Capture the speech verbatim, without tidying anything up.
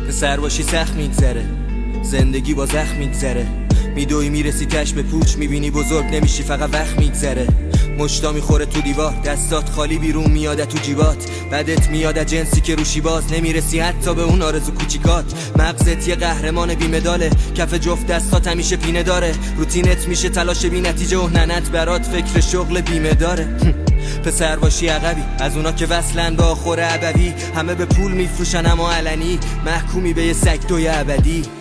پسر باشی سخت میگذره، زندگی با زخم میگذره، میدوی میرسی تش به پوچ، میبینی بزرگ نمیشی فقط وقت میگذره. مشتا میخوره تو دیوار، دستات خالی بیرون میاده تو جیبات، بدت میاده جنسی که روشی باز نمیرسی حتی به اون آرزو کوچیکات. مغزت یه قهرمان بیمداله، کف جفت دستات همیشه پینه داره، روتینت میشه تلاش بی نتیجه و ننت برات فکر شغل بیمه داره. پسر باشی عقبی از اونا که وصلن به آخر ابدی، همه به پول میفروشن اما علنی محکومی به یه سگ دوی ابدی.